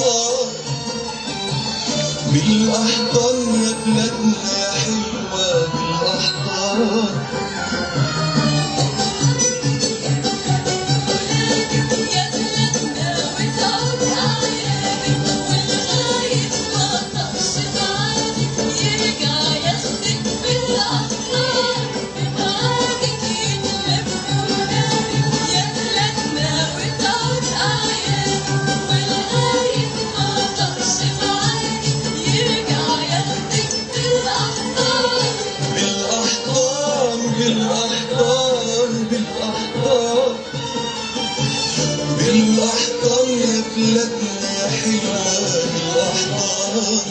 بالأحضان بالأحضان يا بلادنا يا حلوة بالأحضان. بالأحضان يا بلادنا يا حلوة بالأحضان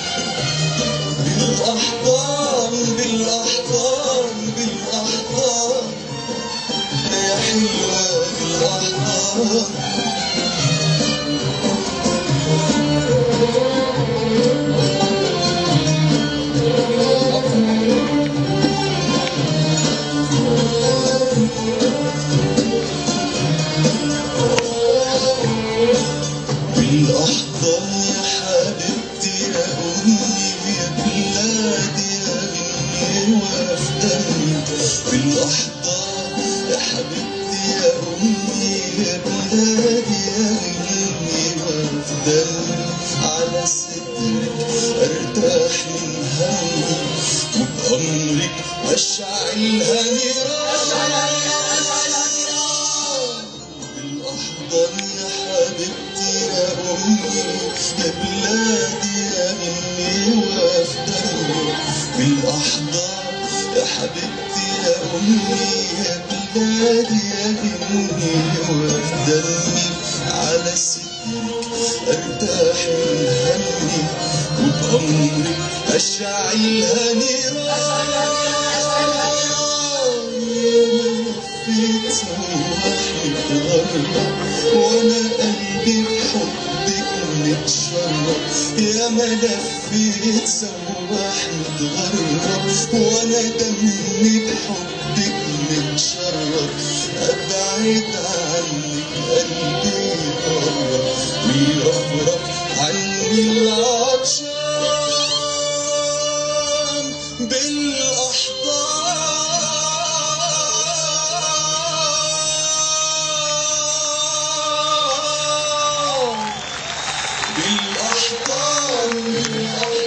بالأحضان بالأحضان بالأحضان يا حلوة بالأحضان. بالأحضان يا حبيبتي يا أمي يا بلادي يا غني وفي دمي. بالأحضان يا حبيبتي يا أمي يا بلادي يا غني وفي دمي. على صدرك أرتاح من همي وبأمرك أشعلها نيران. بالأحضان يا حبيبتي يا أمي يا بلادي يا غني وفي دمي. بالأحضان يا حبيبتي يا أمي يا بلادي يا غني وفي دمي. على صدرك أرتاح من همي وبأمرك أشعلها نيران. لفيت سواحل غرة وانا قلبي بحبك متشرب. يا ما لفيت سواحل غرة وانا دمي بحبك متشرب. ابعد عنك قلبي يقرب ويرفرف عني العطشان. بالأحضان بالأحضان بالأحضان